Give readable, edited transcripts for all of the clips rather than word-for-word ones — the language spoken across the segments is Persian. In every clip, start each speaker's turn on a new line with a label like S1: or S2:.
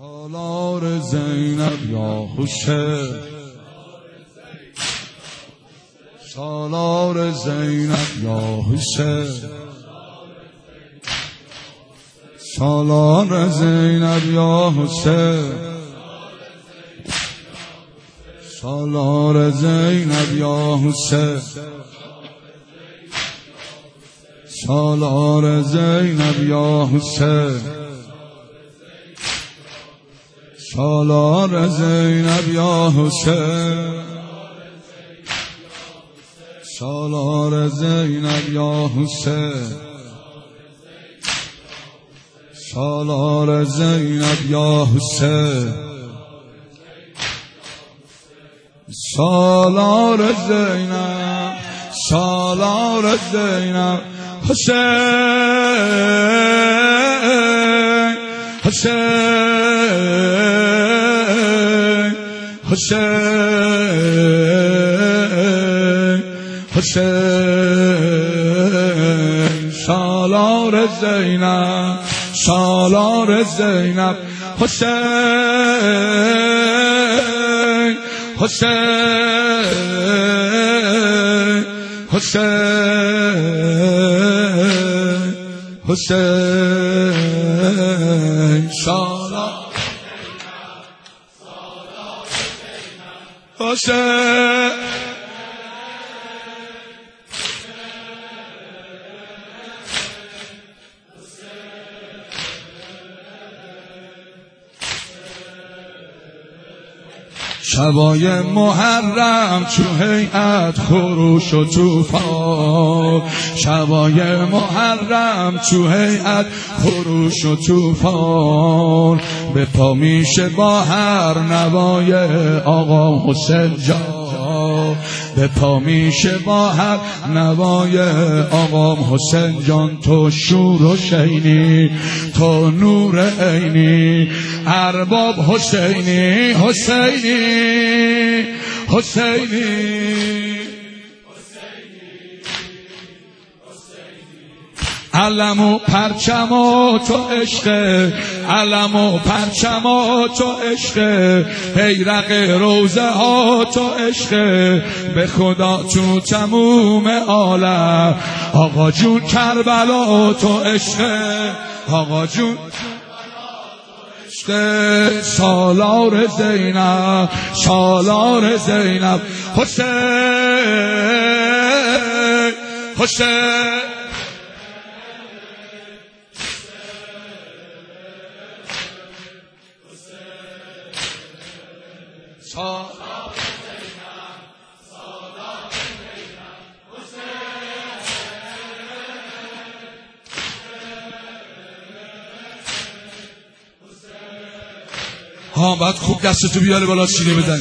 S1: سالار زینب یا حسین، سالار زینب یا حسین، سالار زینب یا حسین، سالار زینب یا حسین، سالار زینب یا حسین، سالار زینب یا حسین، سالار زینب یا حسین، سالار زینب یا حسین، سالار زینب، سالار زینب حسین، حسین، حسین، حسین، سالار زینب، سالار زینب حسین، حسین، حسین، حسین، سالار حسین، شبای محرم چو هیئت خروش و طوفان، شبای محرم چو هیئت خروش و طوفان، به پا میشه با هر نوای آقا حسین جان، به پا میشه با هر نوای آقا حسین جان. تو شور و شینی، تو نور عینی، ارباب حسینی، حسینی، حسینی، علم و پرچم و تو عشق، علم و پرچم و تو عشق، بیرق روزه ها تو عشق، به خدا تو تموم عالم آقا جون کربلا تو عشق، آقا جون سالار زینب، سالار زینب حسین، حسین، باید خوب دستتو بیاره بالا سینه بزن.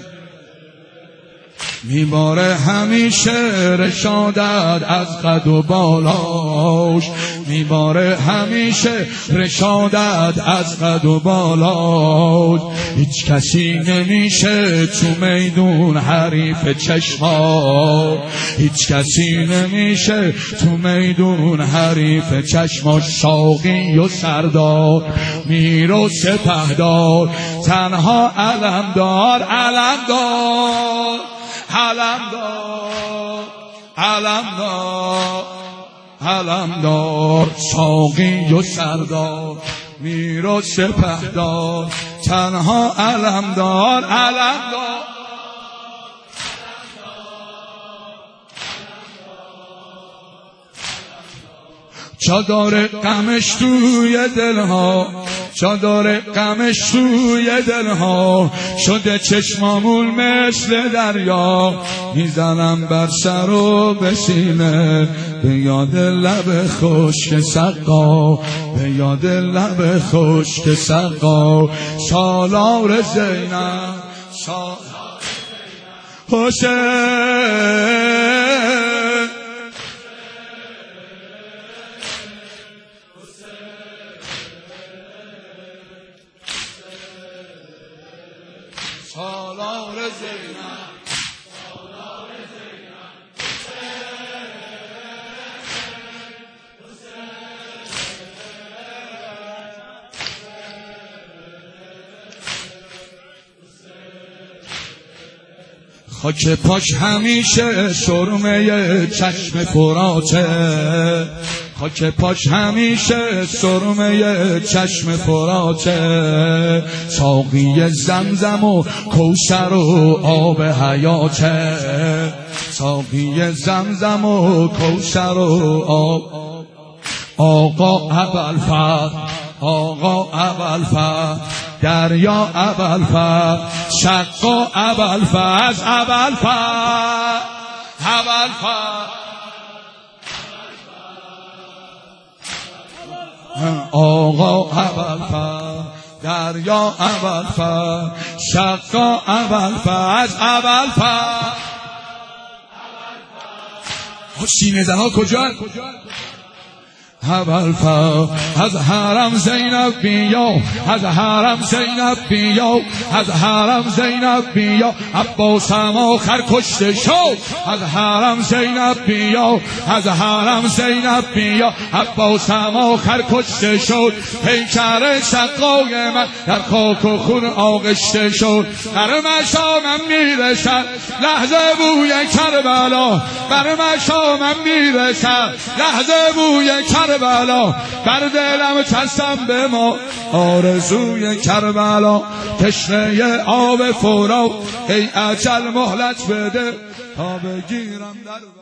S1: میباره همیشه رشادت از قد و بالاش، میباره همیشه رشادت از قد و بالاش، هیچ کسی نمیشه تو میدون حریف چشما، هیچ کسی نمیشه تو میدون حریف چشما. ساقی و سردار، میر و سپهدار، تنها علمدار، علمدار، علمدار، علمدار، علمدار، ساقی و سردار، میر و سپهدار، تنها علمدار، علمدار. چادر غمش توی دلها، چادر غمش توی دلها، شده چشمامون مثل دریا، میزنم بر سر و به سینه، به یاد لب خشک سقا، به یاد لب خشک سقا. سالار زینب، سالار حسین، سالار زینب، سالار زینب خاک پاش همیشه سرمه چشم فراته، خاک پاش همیشه سرمه چشم فراته، ساقی زمزم و کوثر و آب حیاته، ساقی زمزم و کوثر و آب. آقا ابوالفضل، آقا ابوالفضل، دریا ابوالفضل، شقا ابوالفضل، ابوالفضل، ابوالفضل، آقا ابوالفضل، دریا ابوالفضل، شقا ابوالفضل، ابوالفضل. سینه زنها کجا؟ ابوالفضل از حرم زینب بیا، از حرم زینب بیا، از حرم زینب بیا، عباس هم آخر کشته شد. از حرم زینب بیا، از حرم زینب بیا، عباس هم آخر کشته شد. پیکر شقای من در خاک و خون آغشته شد. بر مشامم میرسد لحظه بوی کربلا، بر مشامم میرسد لحظه بوی کربلا، بر دلم چستم به ما آرزوی کربلا. تشنه آب فرات ای اجل مهلت بده تا بگیرم در